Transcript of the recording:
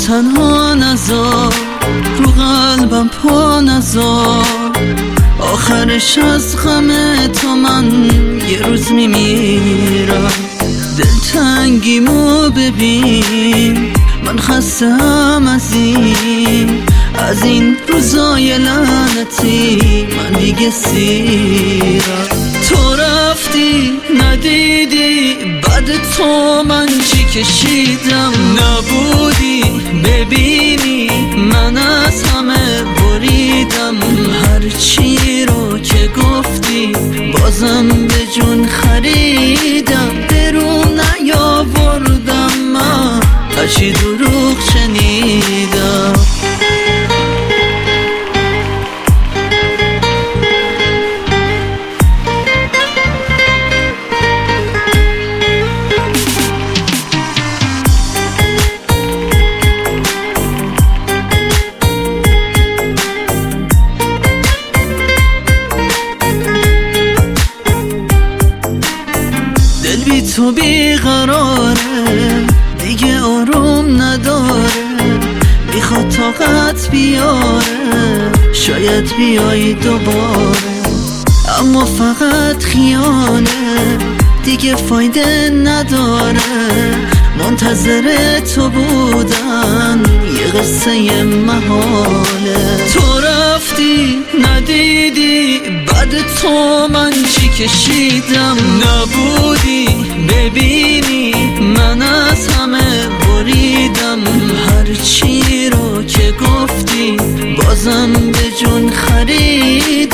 تنها نذار، رو قلبم پا نذار، آخرش از غم تو من یه روز میمیرم. دلتنگیمو ببین، من خستم از این روزای لعنتی، من دیگه سیرم. تو رفتی ندیدی بعد تو من چی کشیدم، نبودی ببینی من از همه بریدم. هر چی رو که گفتی بازم به جون خریدم، درون نیاوردم من هرچی دروغ شنیدم. دل بی تو بیقراره، دیگه آروم نداره، میخواد طاقت بیاره، شاید بیایی دوباره، اما فقط خیانه، دیگه فایده نداره. منتظر تو بودن یه قصه محاله. تو رفتی ندیدی بعد تو من چی کشیدم، نبودی ببینی من از همه بریدم. هر چی رو که گفتی بازم به جون خریدم.